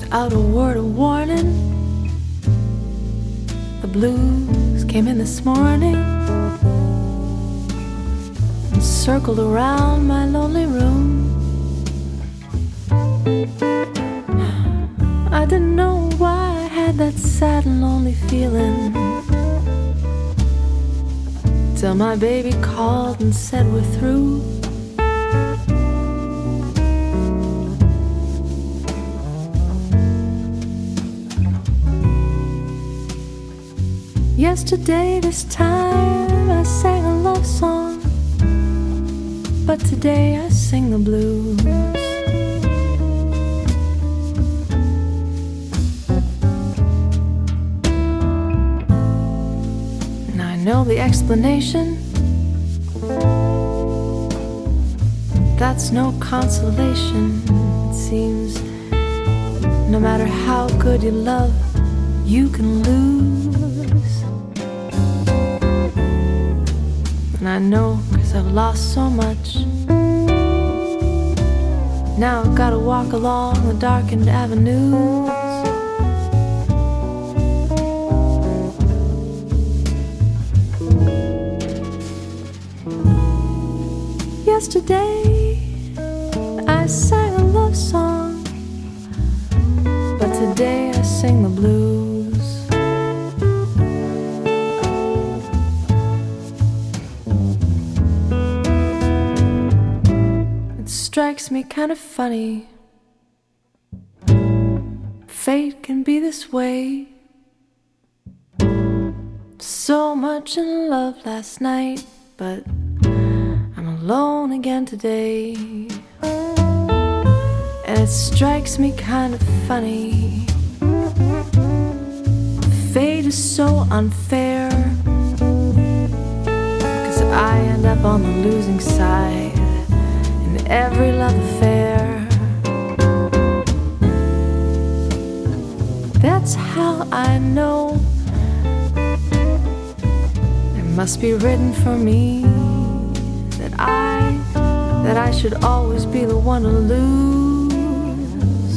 without a word of warning. The blues came in this morning and circled around my lonely room. I didn't know why I had that sad and lonely feeling, till my baby called and said we're through. Yesterday this time I sang a love song, but today I sing the blues. And I know the explanation, that's no consolation. It seems no matter how good you love, you can lose. And I know, 'cause I've lost so much. Now I've gotta walk along the darkened avenues. Yesterday I sang a love song, but today I sing the blues. Strikes me kind of funny, fate can be this way. So much in love last night, but I'm alone again today. And it strikes me kind of funny, fate is so unfair, 'cause I end up on the losing side every love affair. That's how I know it must be written for me that I should always be the one to lose.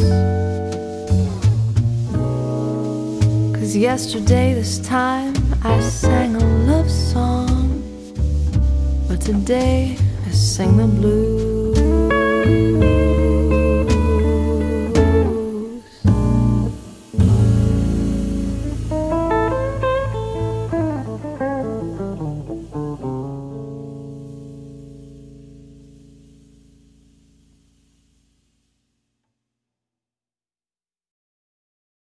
'Cause yesterday this time I sang a love song, but today I sing the blues.